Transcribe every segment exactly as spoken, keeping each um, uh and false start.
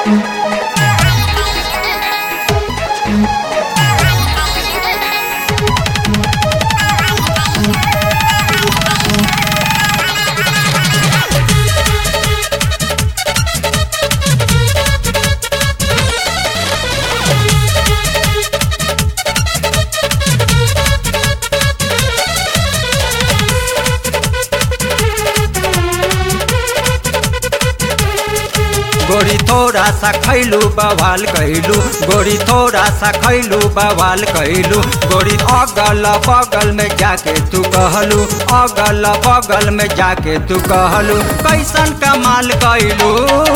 गोरी थोड़ा सा खैलू बवाल कैलू, गोरी थोड़ा सा खैलू बवाल कैलू। गोरी अगल बगल में जाके तू कहलू, अगल बगल में जाके तू कहलू कैसन कमाल कैलू।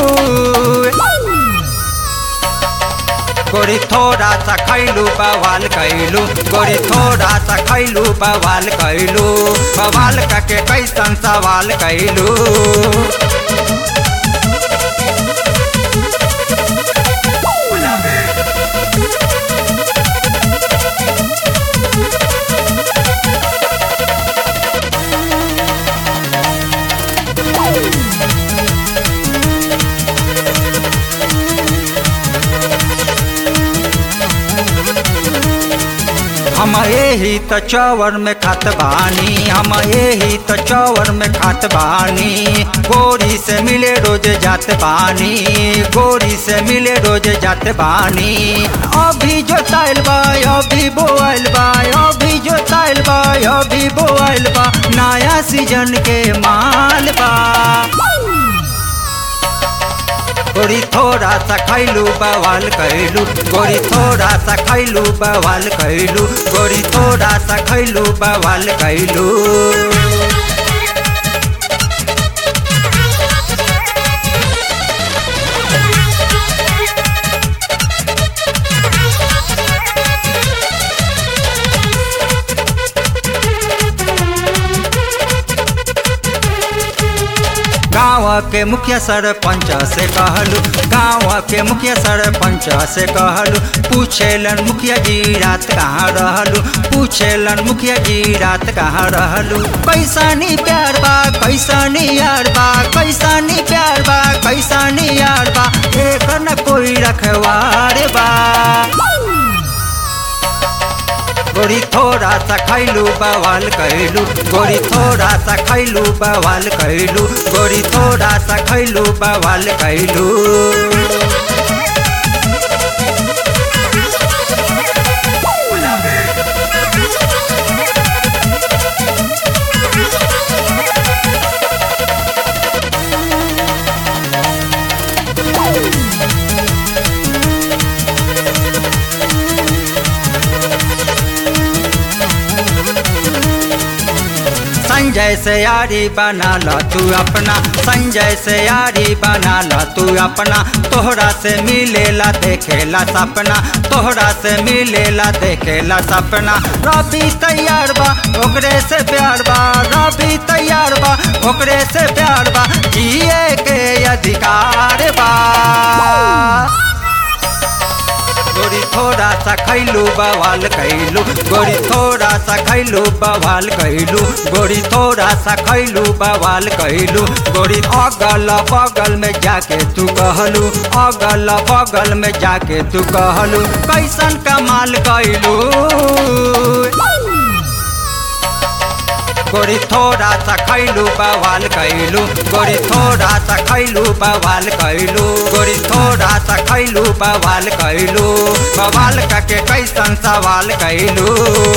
गोरी थोड़ा सा खैलू बवाल कैलू, गोरी थोड़ा सा खैलू बवाल कैलू। बवाल करके कैसन सवाल कैलू। हम यही तो चौवर में खात बानी, हम यही तो चौवर में खात बानी। गोरी से मिले रोज जात बानी, गोरी से मिले रोज जात बानी। अभी जो ताइल बा अभी बोआइल बा, अभी जो ताइल बा अभी बोआइल बा। नया सीजन के माल बा। गोरी थोड़ा सा खैलू बवाल कैलू, गोरी थोड़ा सा खैलू बवाल कैलू, गोरी थोड़ा सा खैलू बवाल कैलू। गाँव के मुखिया सरपंच से कहलू, गाँव के मुखिया सरपंच से कहलू। पूछेलन मुखिया जी रात कहाँ रहलू, पूछेलन मुखिया जी रात कहाँ रहलू। कैसानी प्यार बा कैसानी यार बा, कैसानी प्यार बा कैसानी यार बा। एक न कोई रखवार बा। गोरी थोड़ा सा खैलू बवाल कैलू, गोरी थोड़ा सा खैलू बवाल कैलू, गोरी थोड़ा सा खैलू बवाल कैलू। संजय से यारी बना ला तू अपना, संजय से यारी बना ला तू अपना। तोहरा से मिलेला देखेला सपना, तोहरा से मिलेला देखेला सपना। रवि तैयार बा ओकरे से प्यार बा, रवि तैयार बा ओकरे से प्यार बा। जिए के अधिकार बा। गोरी थोड़ा सा खैलू बवाल कैलू, गोरी थोड़ा सा खैलू बवाल कैलू, गोरी थोड़ा सा खैलू बवाल कैलू। गोरी अगल बगल में जाके तू कहलू, अगल बगल में जाके तू कहलू कैसन कमाल कैलू। गोरी थोड़ा सा खैलू बवाल कैलू, गोरी थोड़ा सा खैलू बवाल कैलू, गोरी थोड़ा सा खैलू बवाल कैलू। बवाल करके कैसन सवाल कैलू।